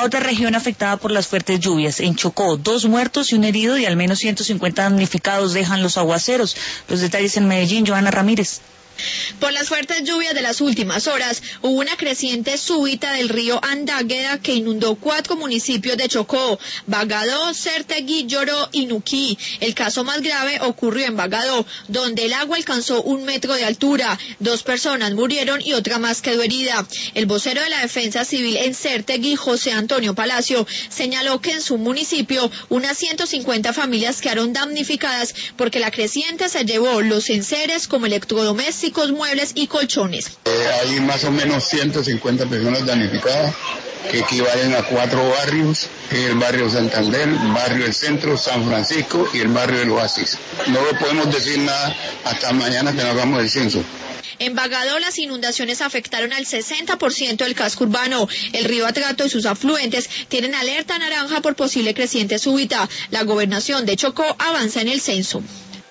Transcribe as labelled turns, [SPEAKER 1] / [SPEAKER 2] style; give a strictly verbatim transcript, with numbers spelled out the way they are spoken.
[SPEAKER 1] a otra región afectada por las fuertes lluvias. En Chocó, dos muertos y un herido y al menos ciento cincuenta damnificados dejan los aguaceros. Los detalles en Medellín, Joana Ramírez.
[SPEAKER 2] Por las fuertes lluvias de las últimas horas, hubo una creciente súbita del río Andágueda que inundó cuatro municipios de Chocó: Bagadó, Certegui, Lloró y Nuquí. El caso más grave ocurrió en Bagadó, donde el agua alcanzó un metro de altura. Dos personas murieron y otra más quedó herida. El vocero de la Defensa Civil en Certegui, José Antonio Palacio, señaló que en su municipio unas ciento cincuenta familias quedaron damnificadas porque la creciente se llevó los enseres como electrodomésticos, muebles y colchones.
[SPEAKER 3] Eh, hay más o menos ciento cincuenta personas damnificadas, que equivalen a cuatro barrios: el barrio Santander, el barrio del Centro, San Francisco y el barrio del Oasis. No podemos decir nada hasta mañana que no hagamos el censo.
[SPEAKER 2] En Bagadó las inundaciones afectaron al sesenta por ciento del casco urbano. El río Atrato y sus afluentes tienen alerta naranja por posible creciente súbita. La gobernación de Chocó avanza en el censo.